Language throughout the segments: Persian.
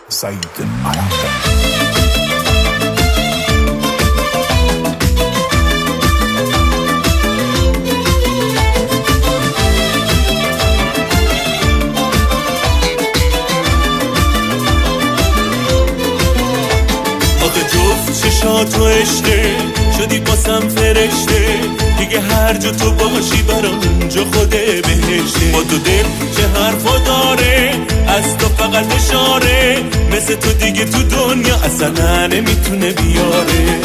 سعید عرب. چشاتو عشقه شدی باسم فرشته، دیگه هر جا تو باشی برام اونجا خوده بهشته. با تو دل چه حرفا داره، از تو فقط اشاره، مثل تو دیگه تو دنیا اصلا نمیتونه بیاره.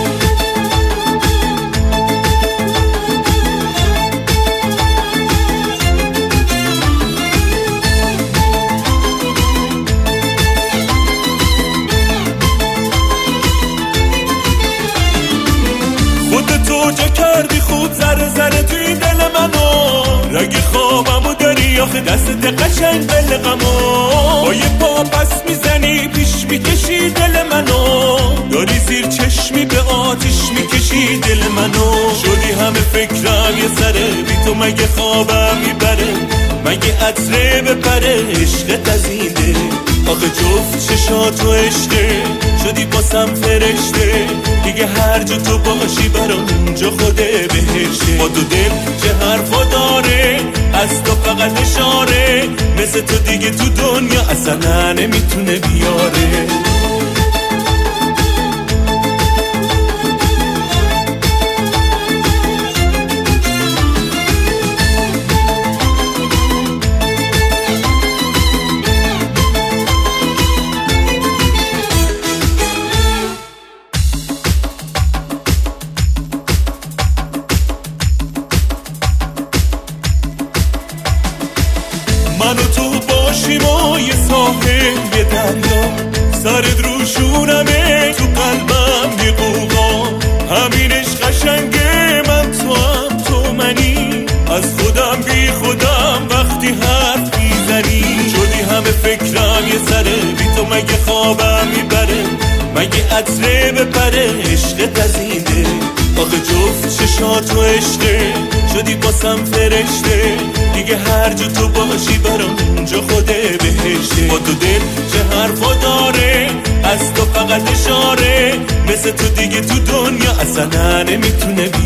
تو جا کردی خوب ذره ذره توی دل منو، رگ خوابمو داری آخه دستت قشنگ بلغمو. با یه پا پس میزنی پیش میکشی دل منو، داری زیر چشمی به آتیش میکشی دل منو. شدی همه فکرم یه سره، بی تو مگه خوابم میبره، مگه عطره بپره عشقت از این دل. آخه جفت چشاتو عشقه شدی باسم فرشته، دیگه هر جا تو باشی برام اونجا خوده بهشته. با تو دل چه حرفا داره، از تو فقط اشاره، مثل تو دیگه تو دنیا اصلا نمیتونه بیاره. من و تو باشیم و یه ساحل یه دریا، سرت رو شونمه تو قلبم یه قوقا. همینش قشنگه، من تو هم تو منی، از خودم بی خودم وقتی حرف میزنی. شدی همه فکرم یه سره، بی تو مگه خوابم میبره، مگه عطره بپره عشقت از این دل. آخه جفت چشاتو عشقه شدی باسم فرشته، دیگه هر جا تو باشی برام اونجا خوده بهشته. با تو دل چه حرفا داره، از تو فقط اشاره، مثل تو دیگه تو دنیا اصلا نمیتونه